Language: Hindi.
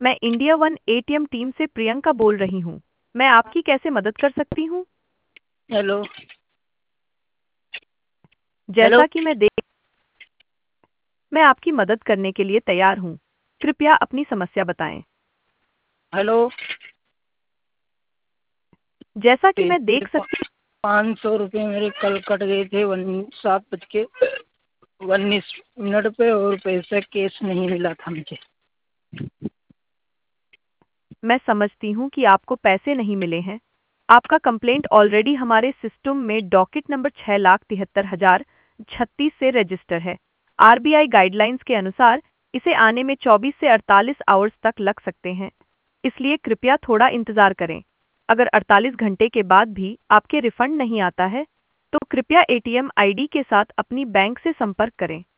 मैं इंडिया वन एटीएम टीम से प्रियंका बोल रही हूँ। मैं आपकी कैसे मदद कर सकती हूँ? हेलो। हेलो। जैसा कि मैं आपकी मदद करने के लिए तैयार हूँ। कृपया अपनी समस्या बताएं। हेलो। जैसा कि मैं पैसे देख सकती 500 रुपये मेरे कल कट गए थे 7:19 पे, और पैसा कैश नहीं मिला था मुझे। मैं समझती हूँ कि आपको पैसे नहीं मिले हैं। आपका कंप्लेंट ऑलरेडी हमारे सिस्टम में डॉकेट नंबर 6,73,036 से रजिस्टर है। आरबीआई गाइडलाइंस के अनुसार इसे आने में 24 से 48 आवर्स तक लग सकते हैं। इसलिए कृपया थोड़ा इंतजार करें। अगर 48 घंटे के बाद भी आपके रिफंड नहीं आता है, तो कृपया एटीएम आईडी के साथ अपनी बैंक से संपर्क करें।